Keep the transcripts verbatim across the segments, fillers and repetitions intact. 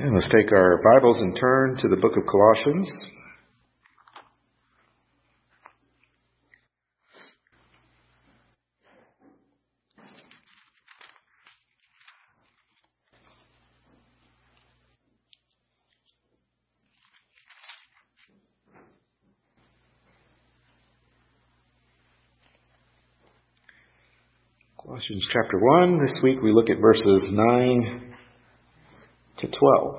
And let's take our Bibles and turn to the book of Colossians. Colossians chapter one. This week we look at verses nine to twelve.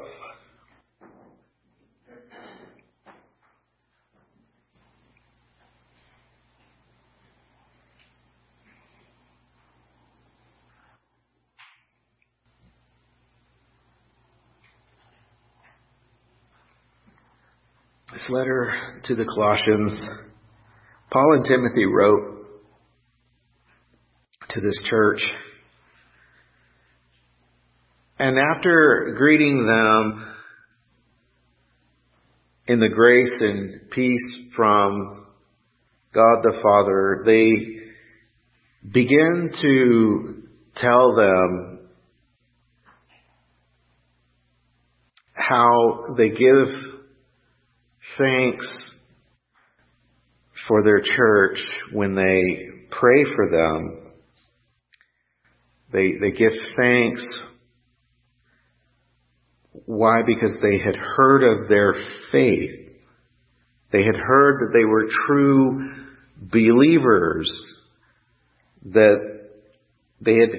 This letter to the Colossians, Paul and Timothy wrote to this church. And after greeting them in the grace and peace from God the Father, they begin to tell them how they give thanks for their church when they pray for them. They, they give thanks. Why? Because they had heard of their faith. They had heard that they were true believers, that they had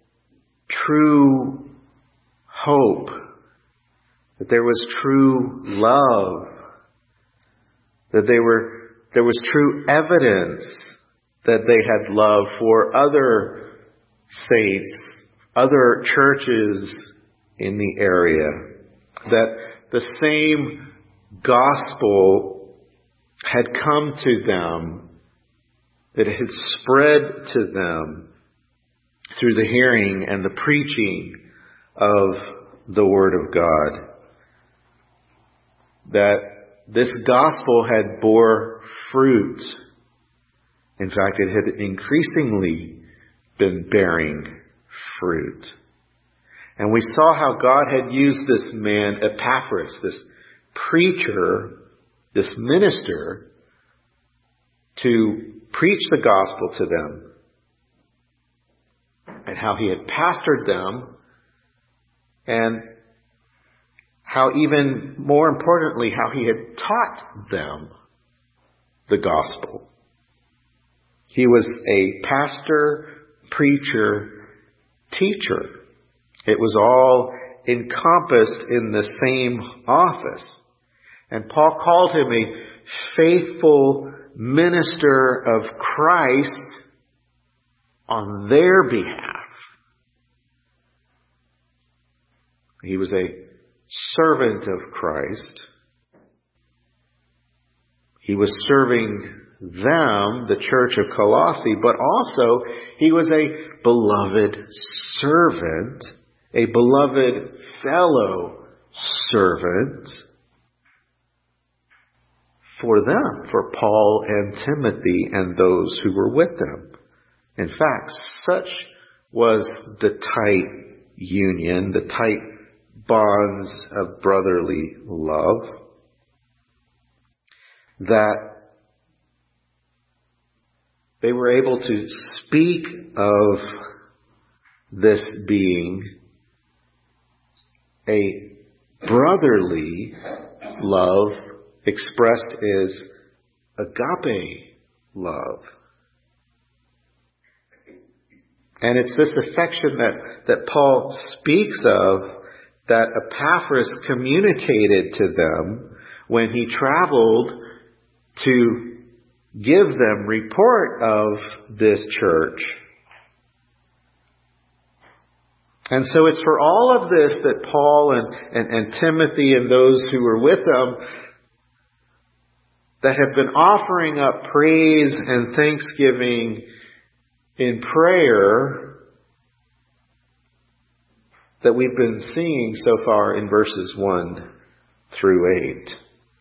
true hope, that there was true love, that they were, there was true evidence that they had love for other saints, other churches in the area, that the same gospel had come to them, that it had spread to them through the hearing and the preaching of the Word of God, that this gospel had bore fruit. In fact, it had increasingly been bearing fruit. And we saw how God had used this man, Epaphras, this preacher, this minister, to preach the gospel to them. And how he had pastored them. And how even more importantly, how he had taught them the gospel. He was a pastor, preacher, teacher. It was all encompassed in the same office. And Paul called him a faithful minister of Christ on their behalf. He was a servant of Christ. He was serving them, the church of Colossae, but also he was a beloved servant, a beloved fellow servant for them, for Paul and Timothy and those who were with them. In fact, such was the tight union, the tight bonds of brotherly love, that they were able to speak of this being a brotherly love expressed as agape love. And it's this affection that, that Paul speaks of that Epaphras communicated to them when he traveled to give them report of this church. And so it's for all of this that Paul and, and, and Timothy and those who were with them that have been offering up praise and thanksgiving in prayer that we've been seeing so far in verses one through eight.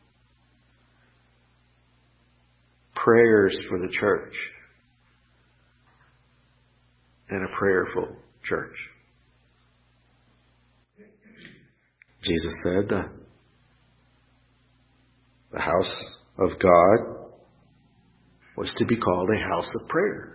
Prayers for the church and a prayerful church. Jesus said the, the house of God was to be called a house of prayer.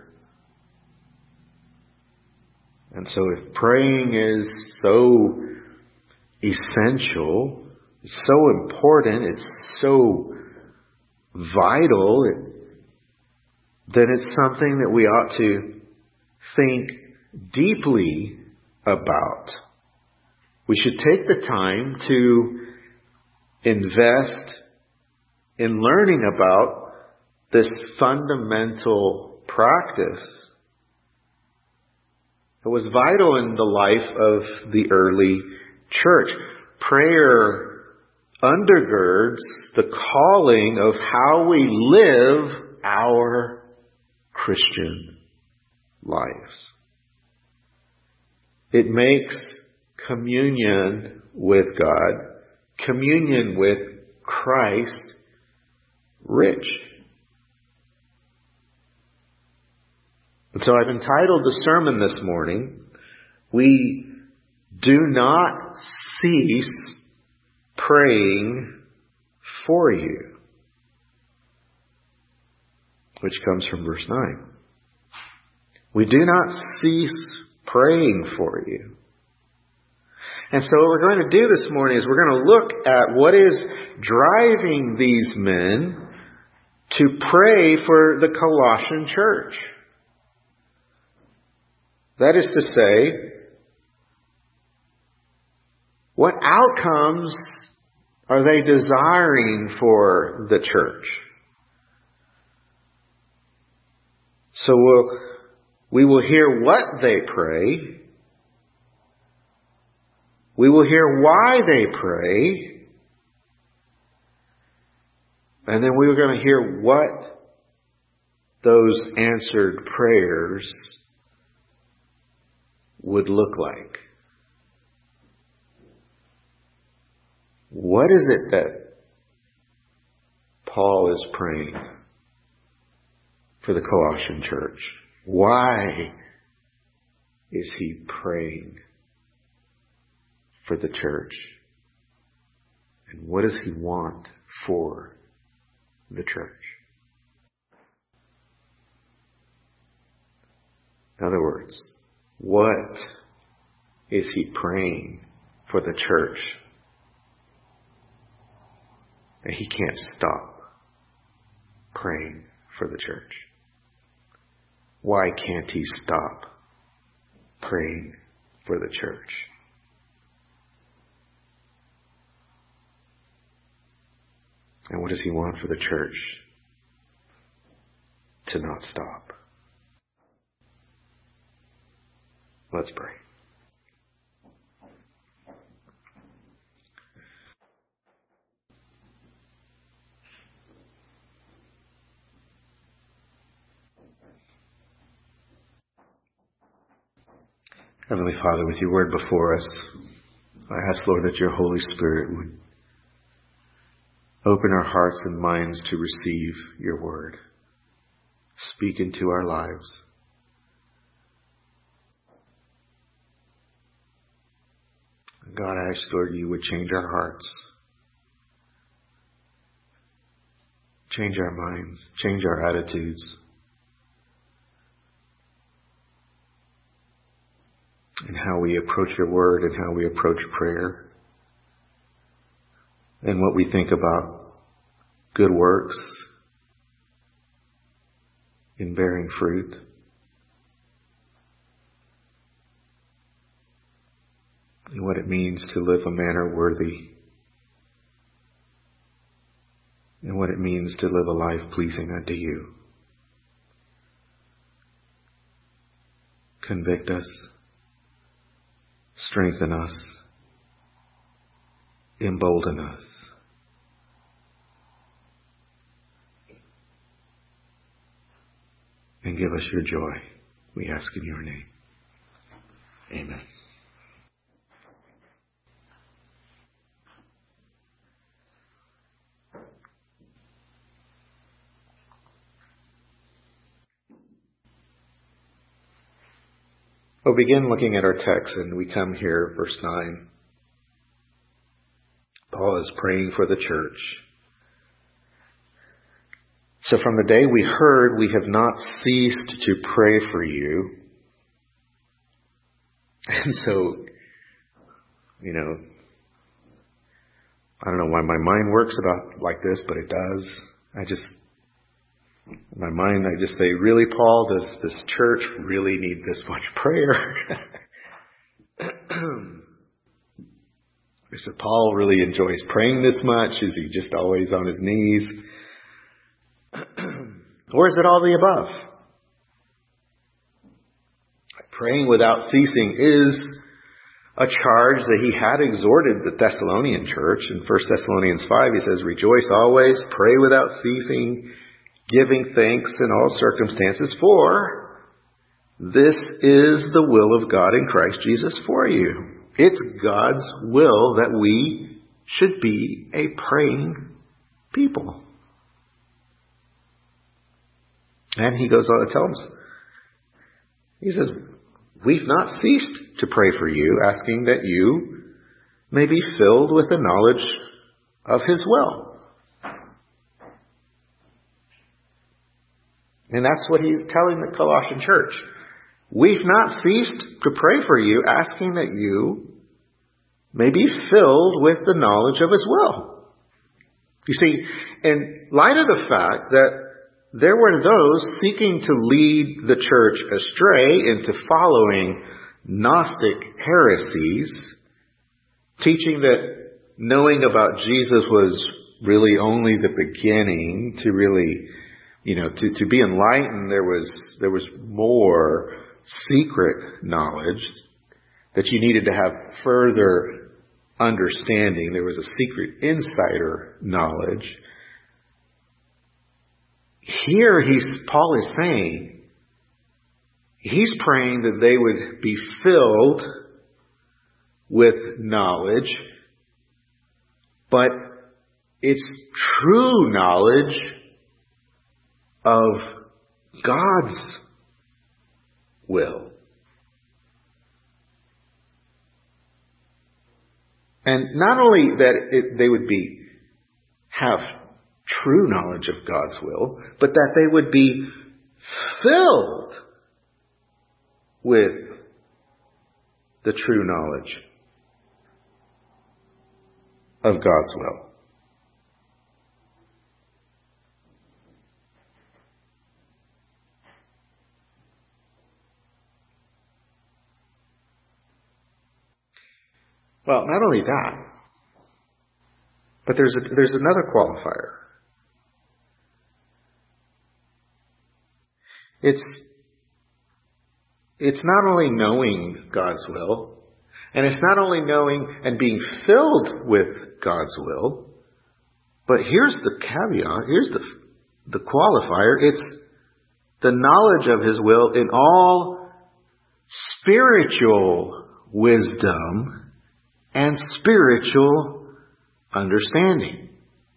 And so if praying is so essential, it's so important, it's so vital, it, then it's something that we ought to think deeply about. We should take the time to invest in learning about this fundamental practice. It was vital in the life of the early church. Prayer undergirds the calling of how we live our Christian lives. It makes communion with God, communion with Christ, rich. And so I've entitled the sermon this morning, "We do not cease praying for you," which comes from verse nine. We do not cease praying for you. And so what we're going to do this morning is we're going to look at what is driving these men to pray for the Colossian church. That is to say, what outcomes are they desiring for the church? So we'll, we will hear what they pray. We will hear why they pray. And then we're going to hear what those answered prayers would look like. What is it that Paul is praying for the Colossian church? Why is he praying for the church? And what does he want for the church? In other words, what is he praying for the church that he can't stop praying for the church? Why can't he stop praying for the church? And what does he want for the church to not stop? Let's pray. Heavenly Father, with your word before us, I ask, Lord, that your Holy Spirit would open our hearts and minds to receive your word. Speak into our lives. God, I ask, Lord, you would change our hearts, change our minds, change our attitudes, and how we approach your word and how we approach prayer, and what we think about good works in bearing fruit. And what it means to live a manner worthy. And what it means to live a life pleasing unto you. Convict us. Strengthen us. Embolden us. And give us your joy. We ask in your name. Amen. We'll begin looking at our text, and we come here, verse nine. Paul is praying for the church. So from the day we heard, we have not ceased to pray for you. And so, you know, I don't know why my mind works about like this, but it does. I just, in my mind, I just say, really, Paul, does this church really need this much prayer? I said, Paul really enjoys praying this much? Is he just always on his knees? Or is it all the above? Praying without ceasing is a charge that he had exhorted the Thessalonian church. In First Thessalonians five, he says, rejoice always, pray without ceasing, giving thanks in all circumstances, for this is the will of God in Christ Jesus for you. It's God's will that we should be a praying people. And he goes on to tell us, he says, we've not ceased to pray for you, asking that you may be filled with the knowledge of his will. And that's what he's telling the Colossian church. We've not ceased to pray for you, asking that you may be filled with the knowledge of his will. You see, in light of the fact that there were those seeking to lead the church astray into following Gnostic heresies, teaching that knowing about Jesus was really only the beginning, to really, you know, to, to be enlightened, there was, there was more secret knowledge, that you needed to have further understanding. There was a secret insider knowledge. Here he's, Paul is saying, he's praying that they would be filled with knowledge, but it's true knowledge of God's will. And not only that it, they would be have true knowledge of God's will, but that they would be filled with the true knowledge of God's will. Well, not only that, but there's a, there's another qualifier. It's, it's not only knowing God's will, and it's not only knowing and being filled with God's will, but here's the caveat, here's the, the qualifier, it's the knowledge of his will in all spiritual wisdom and spiritual understanding.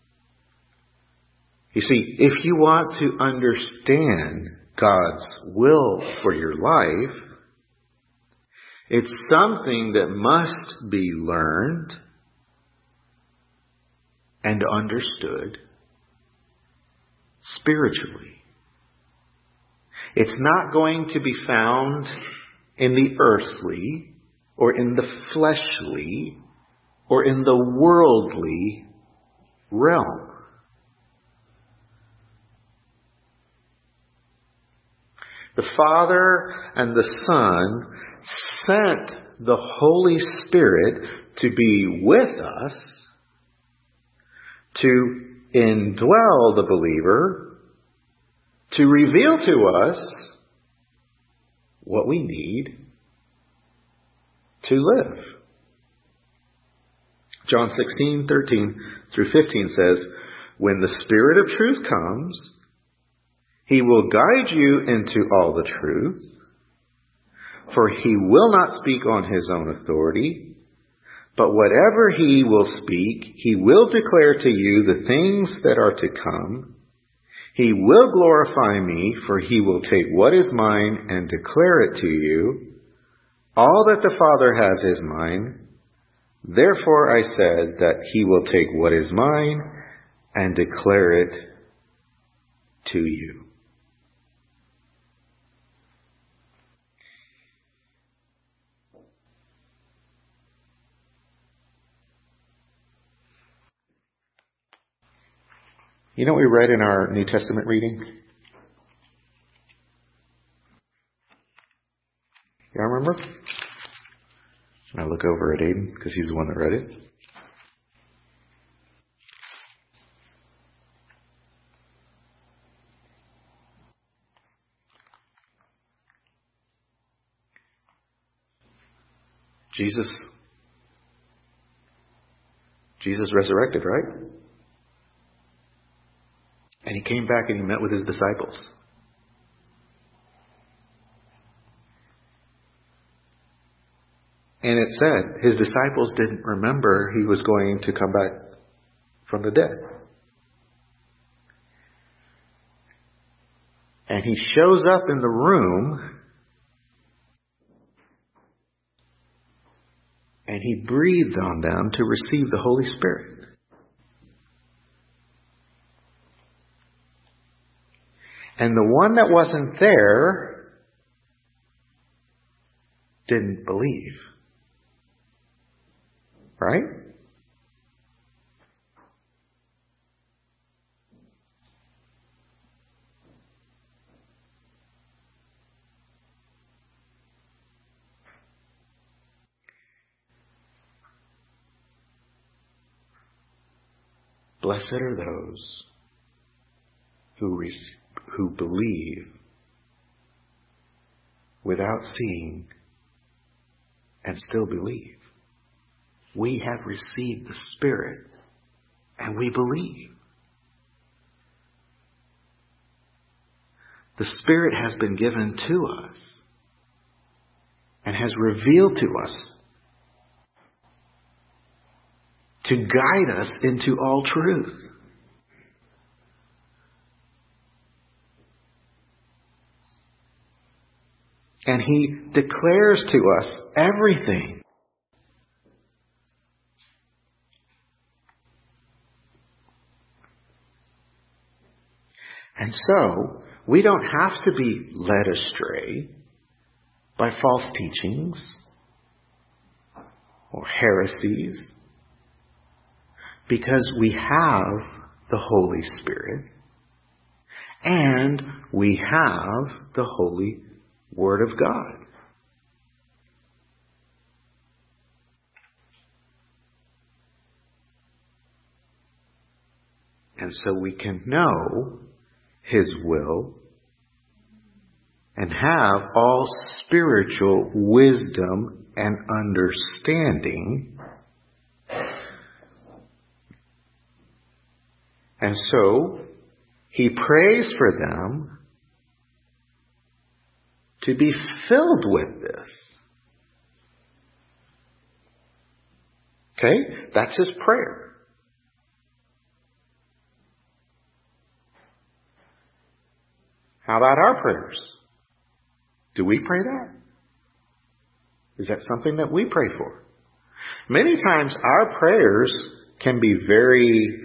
You see, if you want to understand God's will for your life, it's something that must be learned and understood spiritually. It's not going to be found in the earthly or in the fleshly or in the worldly realm. The Father and the Son sent the Holy Spirit to be with us, to indwell the believer, to reveal to us what we need to live. John sixteen, thirteen through fifteen says, when the Spirit of truth comes, he will guide you into all the truth, for he will not speak on his own authority, but whatever he will speak, he will declare to you the things that are to come. He will glorify me, for he will take what is mine and declare it to you. All that the Father has is mine. Therefore I said that he will take what is mine and declare it to you. You know what we read in our New Testament reading? Y'all remember? I look over at Aiden because he's the one that read it. Jesus, Jesus resurrected, right? And he came back and he met with his disciples. And it said his disciples didn't remember he was going to come back from the dead. And he shows up in the room and he breathed on them to receive the Holy Spirit. And the one that wasn't there didn't believe. Right? Blessed are those who re- who believe without seeing and still believe. We have received the Spirit and we believe. The Spirit has been given to us and has revealed to us to guide us into all truth. And He declares to us everything. And so, we don't have to be led astray by false teachings or heresies, because we have the Holy Spirit and we have the Holy Word of God. And so we can know His will and have all spiritual wisdom and understanding. And so He prays for them to be filled with this. Okay? That's His prayer. How about our prayers? Do we pray that? Is that something that we pray for? Many times our prayers can be very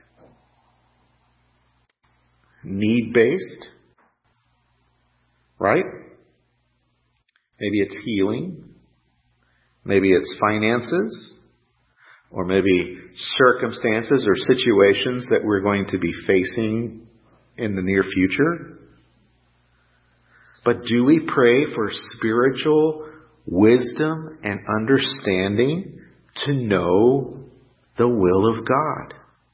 need-based, right? Maybe it's healing. Maybe it's finances. Or maybe circumstances or situations that we're going to be facing in the near future. But do we pray for spiritual wisdom and understanding to know the will of God?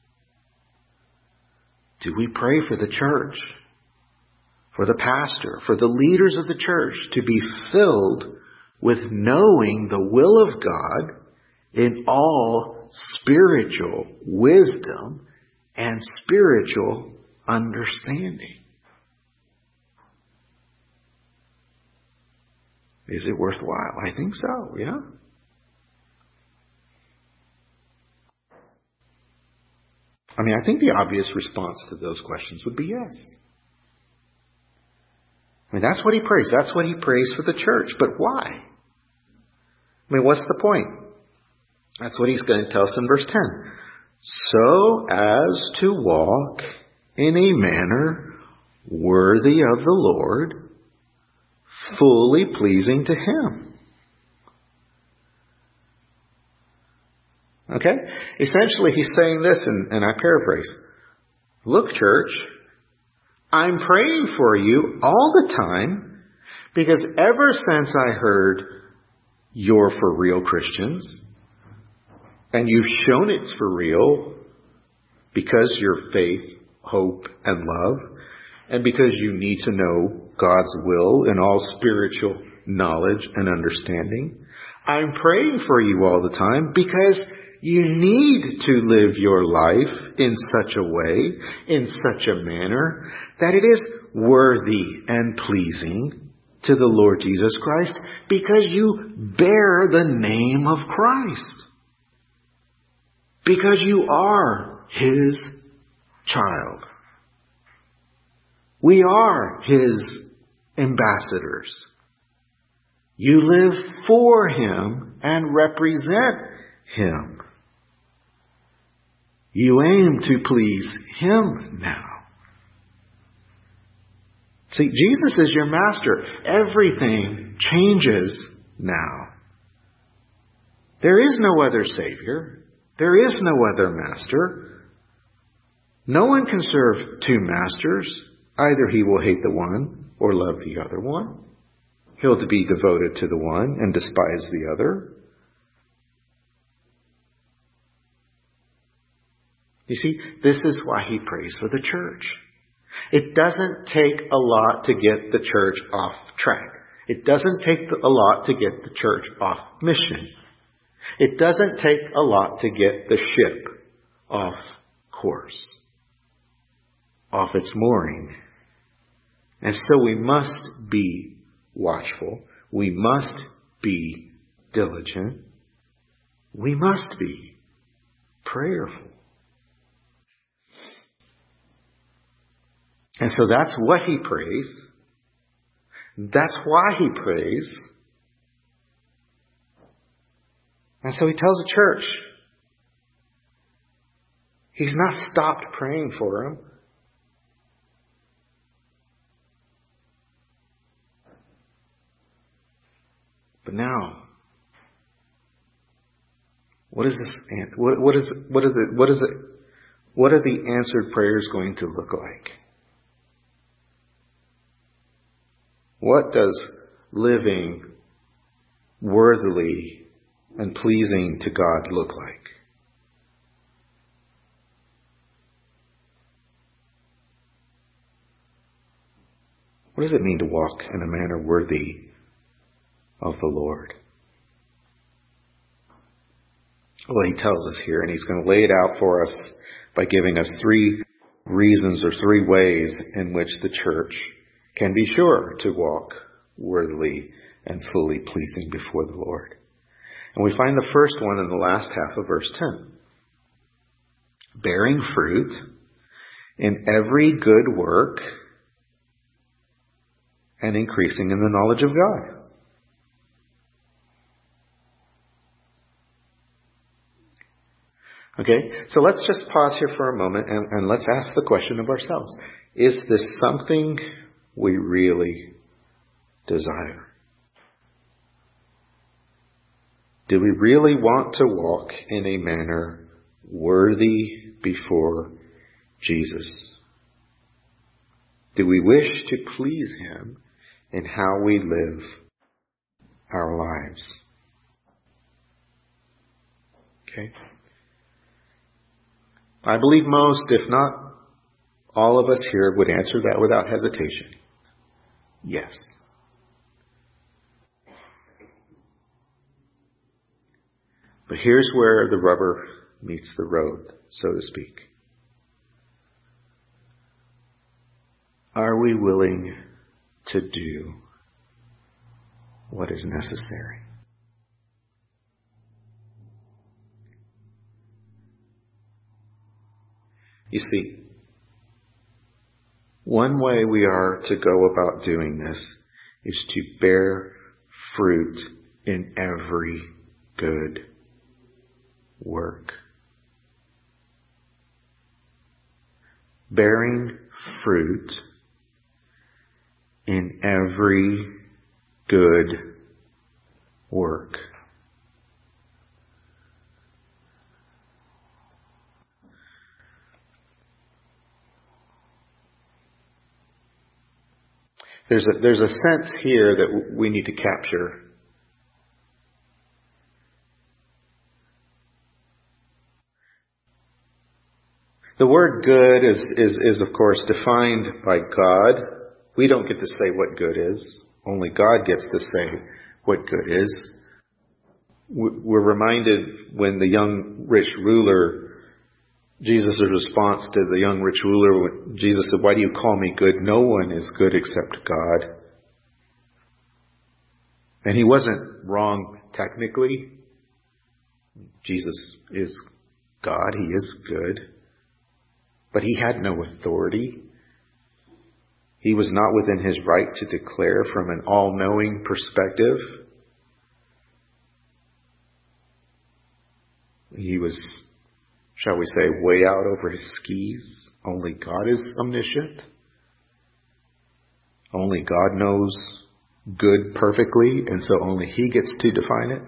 Do we pray for the church, for the pastor, for the leaders of the church to be filled with knowing the will of God in all spiritual wisdom and spiritual understanding? Is it worthwhile? I think so, yeah. I mean, I think the obvious response to those questions would be yes. I mean, that's what he prays. That's what he prays for the church. But why? I mean, what's the point? That's what he's going to tell us in verse ten. So as to walk in a manner worthy of the Lord, fully pleasing to Him. Okay? Essentially, he's saying this, and, and I paraphrase. Look, church, I'm praying for you all the time because ever since I heard you're for real Christians, and you've shown it's for real because your faith, hope, and love, and because you need to know God's will and all spiritual knowledge and understanding. I'm praying for you all the time because you need to live your life in such a way, in such a manner, that it is worthy and pleasing to the Lord Jesus Christ because you bear the name of Christ. Because you are His child. We are His ambassadors. You live for Him and represent Him. You aim to please Him now. See, Jesus is your master. Everything changes now. There is no other Savior. There is no other master. No one can serve two masters. Either he will hate the one or love the other one. He'll be devoted to the one and despise the other. You see, this is why he prays for the church. It doesn't take a lot to get the church off track. It doesn't take a lot to get the church off mission. It doesn't take a lot to get the ship off course, off its mooring. And so we must be watchful. We must be diligent. We must be prayerful. And so that's what he prays. That's why he prays. And so he tells the church, he's not stopped praying for them. But now, what is this? What, what is? What is it? What is it? What are the answered prayers going to look like? What does living worthily and pleasing to God look like? What does it mean to walk in a manner worthy of the Lord? Well, he tells us here, and he's going to lay it out for us by giving us three reasons or three ways in which the church can be sure to walk worthily and fully pleasing before the Lord. And we find the first one in the last half of verse ten. Bearing fruit in every good work and increasing in the knowledge of God. Okay, so let's just pause here for a moment and, and let's ask the question of ourselves. Is this something we really desire? Do we really want to walk in a manner worthy before Jesus? Do we wish to please Him in how we live our lives? Okay. I believe most, if not all of us here, would answer that without hesitation. Yes. But here's where the rubber meets the road, so to speak. Are we willing to do what is necessary? You see, one way we are to go about doing this is to bear fruit in every good work. Bearing fruit in every good work. There's a, there's a sense here that we need to capture. The word good is, is, is of course defined by God. We don't get to say what good is. Only God gets to say what good is. We're reminded when the young rich ruler, Jesus' response to the young rich ruler, when Jesus said, "Why do you call me good? No one is good except God." And he wasn't wrong technically. Jesus is God. He is good. But he had no authority. He was not within his right to declare from an all-knowing perspective. He was, shall we say, way out over his skis. Only God is omniscient. Only God knows good perfectly, and so only he gets to define it.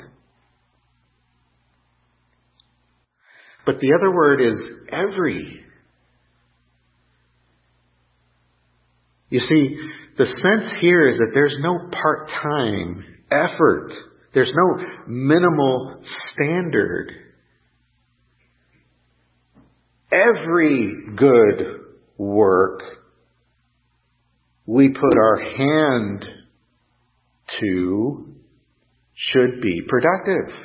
But the other word is every. You see, the sense here is that there's no part-time effort. There's no minimal standard. Every good work we put our hand to should be productive.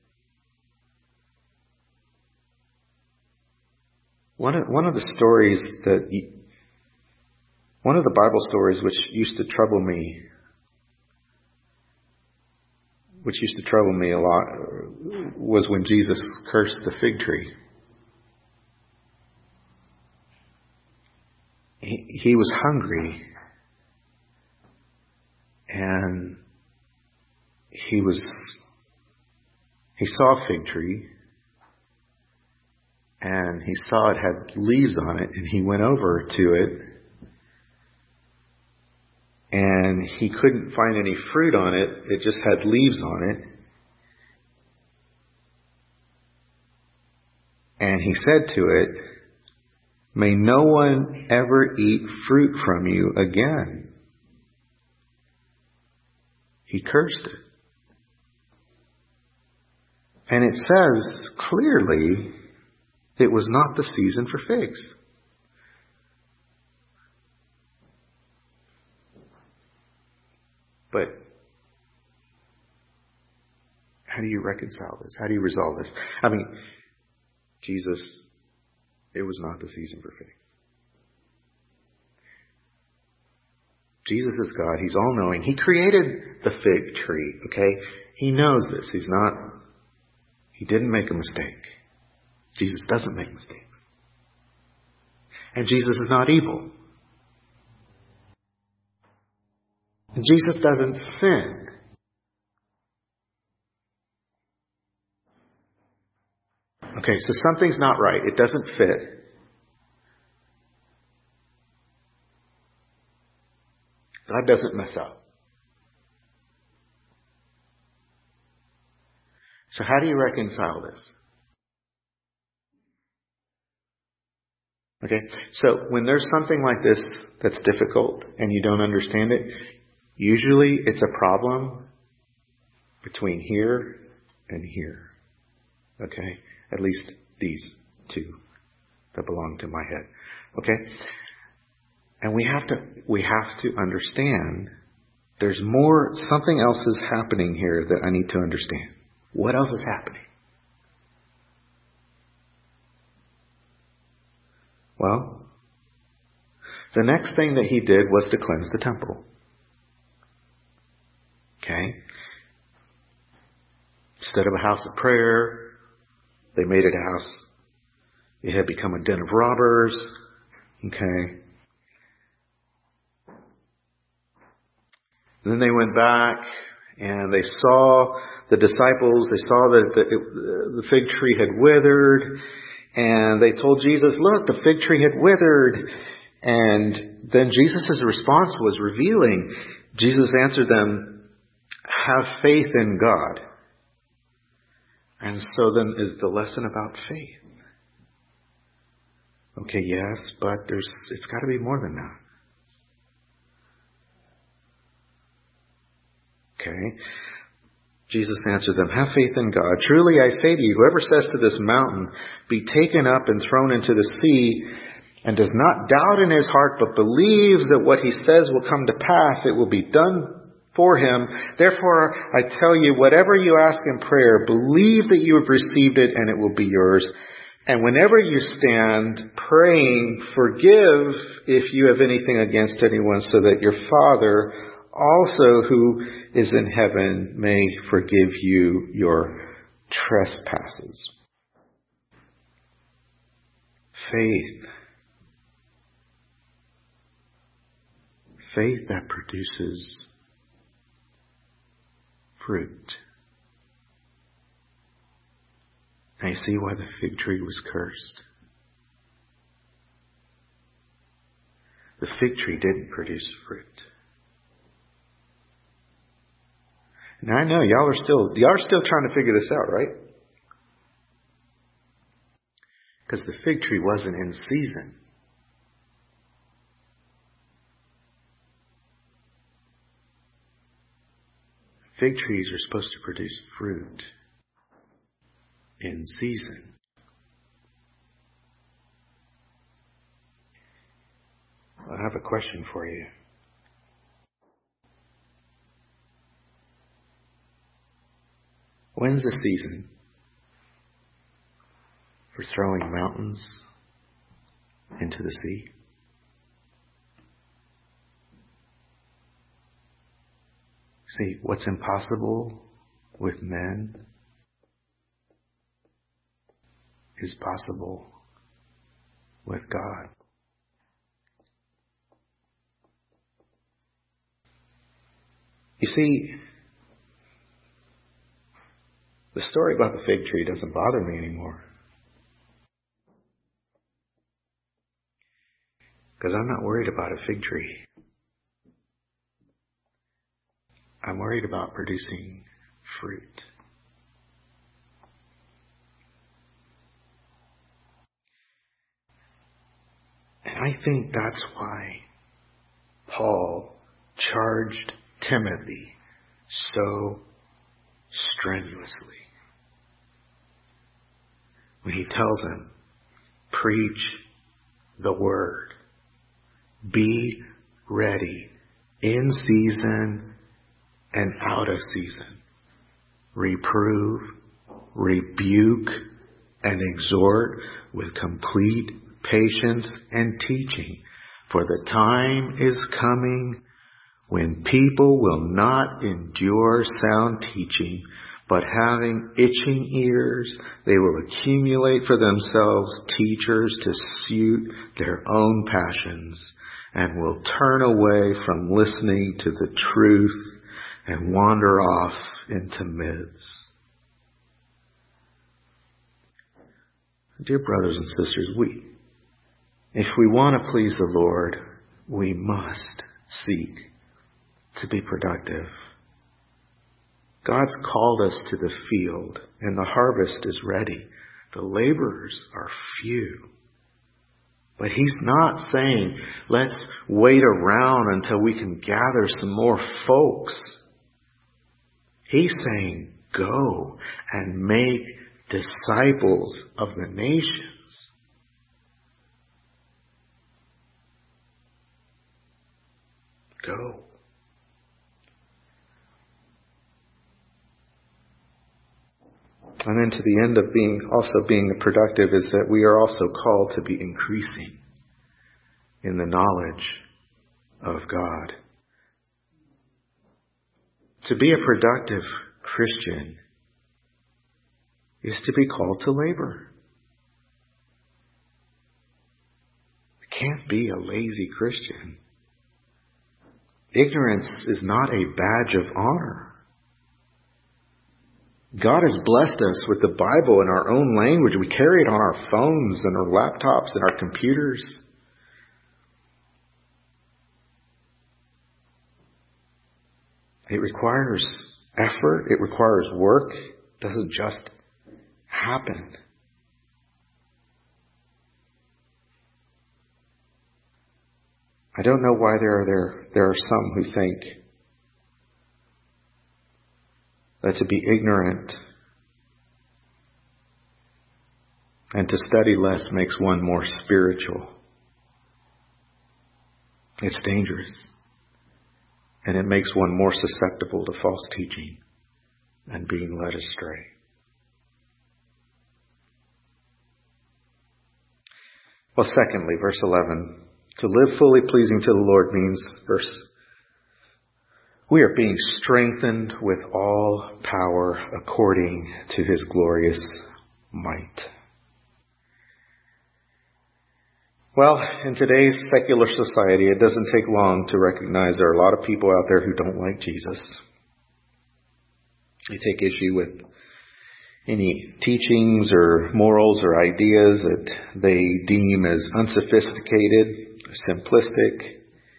One of, one of the stories that, one of the Bible stories which used to trouble me, which used to trouble me a lot, was when Jesus cursed the fig tree. He, he was hungry, and he was, he saw a fig tree, and he saw it had leaves on it, and he went over to it, and he couldn't find any fruit on it. It just had leaves on it. And he said to it, "May no one ever eat fruit from you again." He cursed it. And it says clearly it was not the season for figs. But how do you reconcile this? How do you resolve this? I mean, Jesus, it was not the season for figs. Jesus is God. He's all-knowing. He created the fig tree, okay? He knows this. He's not, he didn't make a mistake. Jesus doesn't make mistakes. And Jesus is not evil. And Jesus doesn't sin. Okay, so something's not right. It doesn't fit. God doesn't mess up. So how do you reconcile this? Okay, so when there's something like this that's difficult and you don't understand it, usually it's a problem between here and here. Okay, at least these two that belong to my head. Okay, and we have to we have to understand there's more, something else is happening here that I need to understand. What else is happening? Well, the next thing that he did was to cleanse the temple. Okay? Instead of a house of prayer, they made it a house. It had become a den of robbers. Okay? And then they went back And they saw the disciples, they saw that the, the fig tree had withered, and they told Jesus, look, the fig tree had withered. And then Jesus' response was revealing. Jesus answered them, have faith in God. And so then is the lesson about faith. Okay, yes, but there's it's got to be more than that. Okay. Jesus answered them, have faith in God. Truly I say to you, whoever says to this mountain, be taken up and thrown into the sea, and does not doubt in his heart, but believes that what he says will come to pass, it will be done for him. Therefore I tell you, whatever you ask in prayer, believe that you have received it, and it will be yours. And whenever you stand praying, forgive if you have anything against anyone, so that your Father also who is in heaven may forgive you your trespasses. Faith. Faith that produces fruit. Now you see why the fig tree was cursed. The fig tree didn't produce fruit. Now I know y'all are still y'all are still trying to figure this out, right? Because the fig tree wasn't in season. Fig trees are supposed to produce fruit in season. I have a question for you. When's the season for throwing mountains into the sea? See, what's impossible with men is possible with God. You see, the story about the fig tree doesn't bother me anymore. Because I'm not worried about a fig tree. I'm worried about producing fruit. And I think that's why Paul charged Timothy so strenuously when he tells him, preach the word. Be ready in season and out of season. Reprove, rebuke, and exhort with complete patience and teaching. For the time is coming when people will not endure sound teaching, but having itching ears, they will accumulate for themselves teachers to suit their own passions, and will turn away from listening to the truth and wander off into myths. Dear brothers and sisters, we, if we want to please the Lord, we must seek to be productive. God's called us to the field, and the harvest is ready. The laborers are few. But He's not saying, let's wait around until we can gather some more folks. He's saying, go and make disciples of the nations. Go. And then to the end of being also being productive is that we are also called to be increasing in the knowledge of God. To be a productive Christian is to be called to labor. You can't be a lazy Christian. Ignorance is not a badge of honor. God has blessed us with the Bible in our own language. We carry it on our phones and our laptops and our computers. It requires effort. It requires work. It doesn't just happen. I don't know why there are there there are some who think that to be ignorant and to study less makes one more spiritual. It's dangerous. And it makes one more susceptible to false teaching and being led astray. Well, secondly, verse eleven, to live fully pleasing to the Lord means, verse, we are being strengthened with all power according to His glorious might. Well, in today's secular society, it doesn't take long to recognize there are a lot of people out there who don't like Jesus. They take issue with any teachings or morals or ideas that they deem as unsophisticated, simplistic.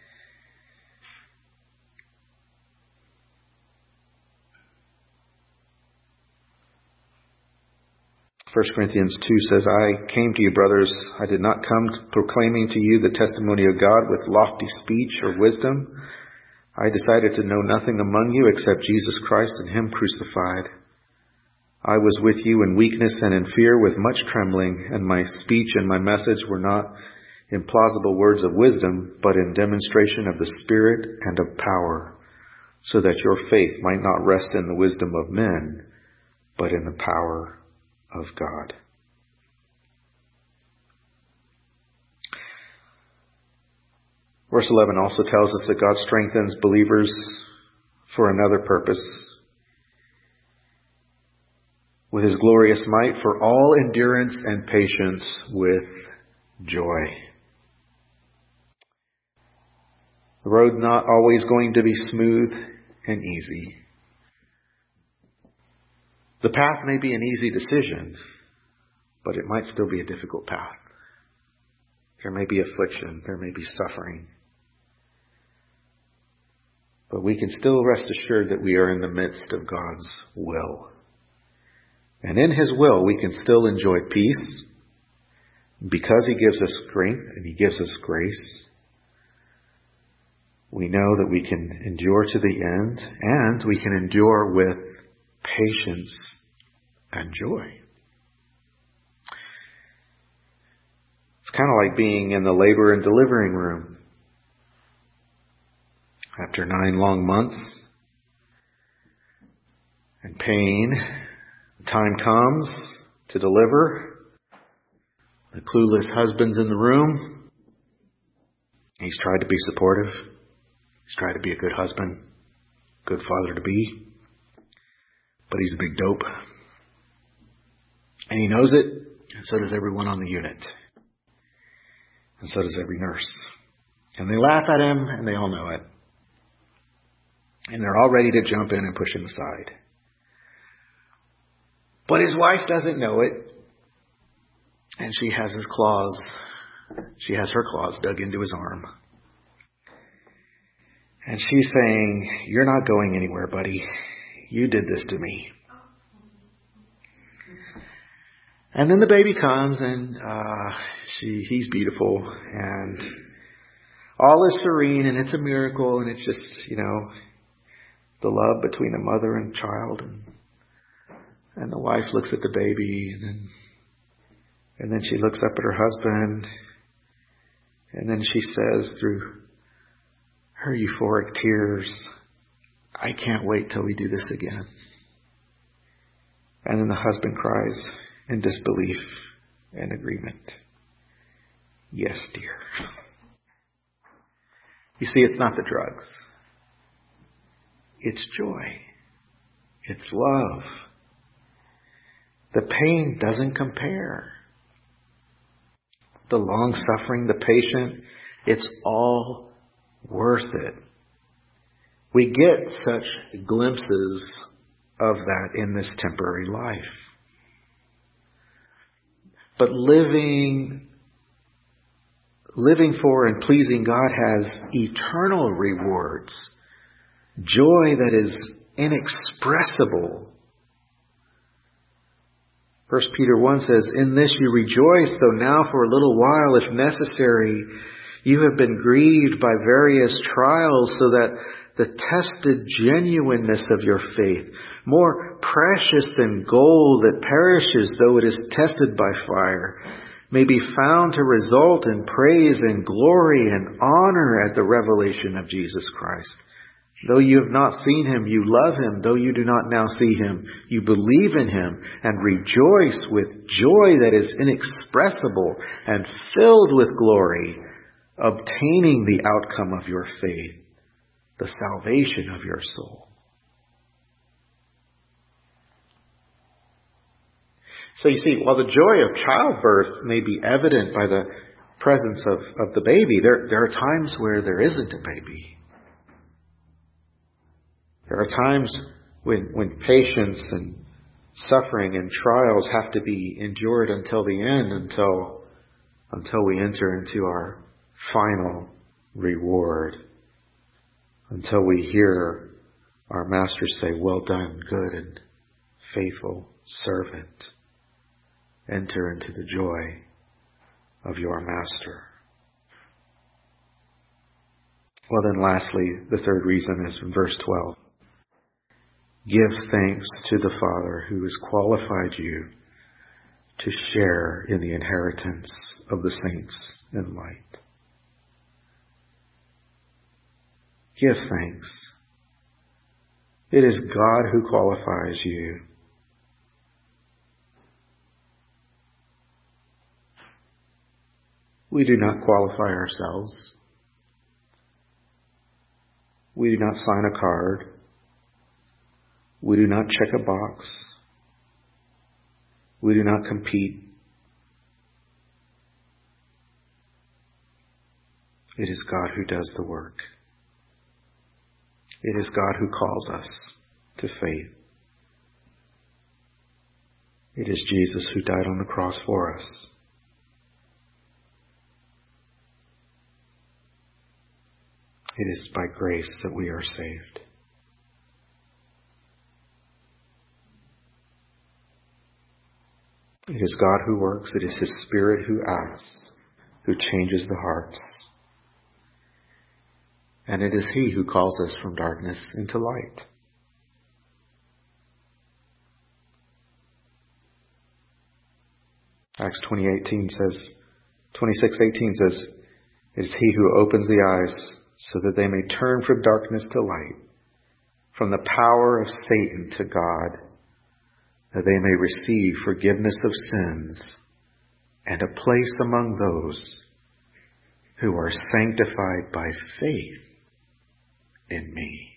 First Corinthians two says, I came to you, brothers. I did not come proclaiming to you the testimony of God with lofty speech or wisdom. I decided to know nothing among you except Jesus Christ and Him crucified. I was with you in weakness and in fear with much trembling, and my speech and my message were not in plausible words of wisdom, but in demonstration of the Spirit and of power, so that your faith might not rest in the wisdom of men, but in the power of God. Verse eleven also tells us that God strengthens believers for another purpose, with His glorious might, for all endurance and patience with joy. The road not always going to be smooth and easy. The path may be an easy decision, but it might still be a difficult path. There may be affliction, there may be suffering. But we can still rest assured that we are in the midst of God's will. And in His will, we can still enjoy peace because He gives us strength and He gives us grace. We know that we can endure to the end, and we can endure with patience and joy. It's kind of like being in the labor and delivering room. After nine long months and pain, the time comes to deliver. The clueless husband's in the room. He's tried to be supportive. He's tried to be a good husband, good father to be. But he's a big dope. And he knows it, and so does everyone on the unit. And so does every nurse. And they laugh at him, and they all know it. And they're all ready to jump in and push him aside. But his wife doesn't know it. And she has his claws. She has her claws dug into his arm. And she's saying, "You're not going anywhere, buddy. You did this to me." And then the baby comes, and uh, she he's beautiful, and all is serene, and it's a miracle, and it's just, you know, the love between a mother and child, and and the wife looks at the baby, and then and then she looks up at her husband, and then she says through her euphoric tears, "I can't wait till we do this again." And then the husband cries in disbelief and agreement, "Yes, dear." You see, it's not the drugs. It's joy. It's love. The pain doesn't compare. The long suffering, the patient, it's all worth it. We get such glimpses of that in this temporary life. But living, living for and pleasing God has eternal rewards. Joy that is inexpressible. First Peter one says, "In this you rejoice, though now for a little while, if necessary, you have been grieved by various trials, so that the tested genuineness of your faith, more precious than gold that perishes though it is tested by fire, may be found to result in praise and glory and honor at the revelation of Jesus Christ. Though you have not seen him, you love him. Though you do not now see him, you believe in him and rejoice with joy that is inexpressible and filled with glory, obtaining the outcome of your faith, the salvation of your soul." So you see, while the joy of childbirth may be evident by the presence of, of the baby, there, there are times where there isn't a baby. There are times when, when patience and suffering and trials have to be endured until the end, until, until we enter into our final reward. Until we hear our Master say, "Well done, good and faithful servant. Enter into the joy of your Master." Well then, lastly, the third reason is in verse twelve. "Give thanks to the Father who has qualified you to share in the inheritance of the saints in light." Give thanks. It is God who qualifies you. We do not qualify ourselves. We do not sign a card. We do not check a box. We do not compete. It is God who does the work. It is God who calls us to faith. It is Jesus who died on the cross for us. It is by grace that we are saved. It is God who works. It is His Spirit who acts, who changes the hearts. And it is He who calls us from darkness into light. Acts twenty eighteen says, twenty-six eighteen says, "It is He who opens the eyes so that they may turn from darkness to light, from the power of Satan to God, that they may receive forgiveness of sins and a place among those who are sanctified by faith in me."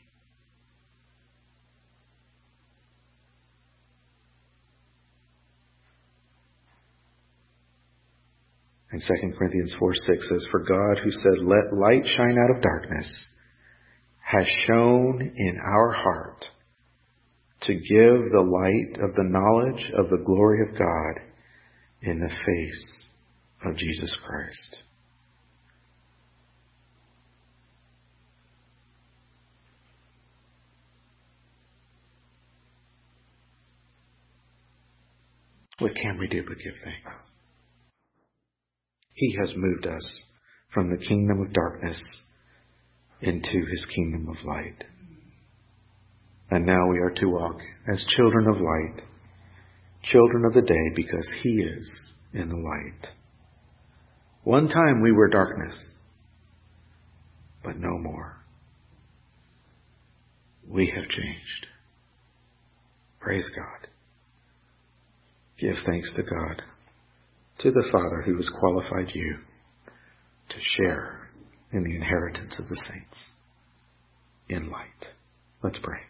And Second Corinthians four six says, "For God, who said, 'Let light shine out of darkness,' has shone in our heart to give the light of the knowledge of the glory of God in the face of Jesus Christ." What can we do but give thanks? He has moved us from the kingdom of darkness into His kingdom of light. And now we are to walk as children of light, children of the day, because He is in the light. One time we were darkness, but no more. We have changed. Praise God. Give thanks to God, to the Father who has qualified you to share in the inheritance of the saints in light. Let's pray.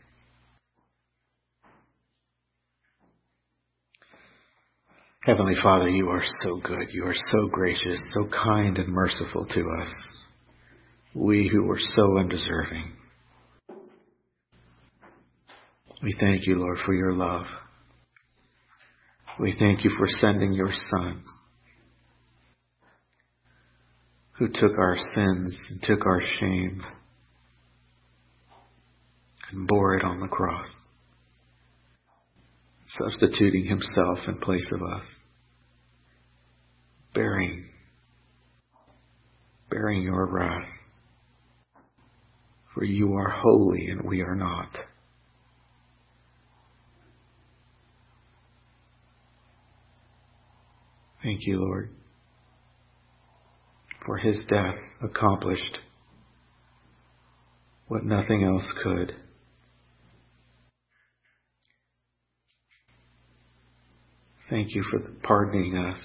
Heavenly Father, you are so good. You are so gracious, so kind and merciful to us. We who were so undeserving. We thank you, Lord, for your love. We thank you for sending your Son, who took our sins and took our shame and bore it on the cross, substituting himself in place of us, bearing, bearing your wrath. For you are holy and we are not. Thank you, Lord, for his death accomplished what nothing else could. Thank you for pardoning us.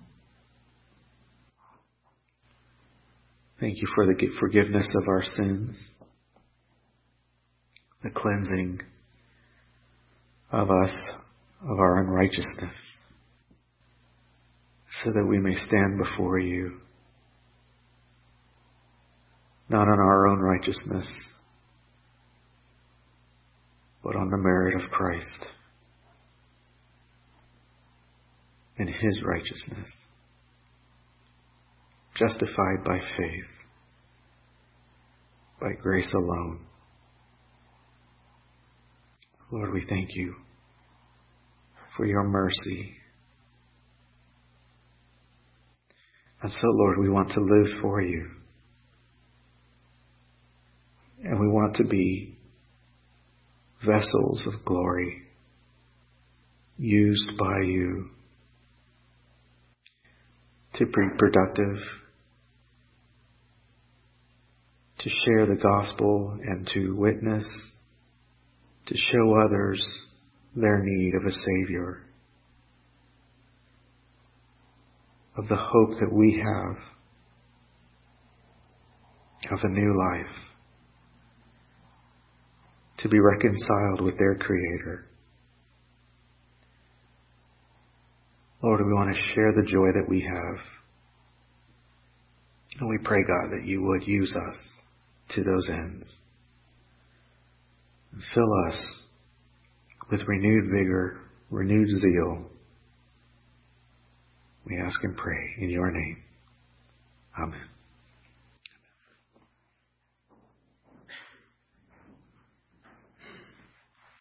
Thank you for the forgiveness of our sins, the cleansing of us of our unrighteousness, so that we may stand before you, not on our own righteousness, but on the merit of Christ and his righteousness, justified by faith, by grace alone. Lord, we thank you for your mercy. And so, Lord, we want to live for you. And we want to be vessels of glory, used by you to be productive, to share the gospel and to witness, to show others their need of a Savior, of the hope that we have of a new life, to be reconciled with their Creator. Lord, we want to share the joy that we have. And we pray, God, that you would use us to those ends. And fill us with renewed vigor, renewed zeal. We ask and pray in your name. Amen.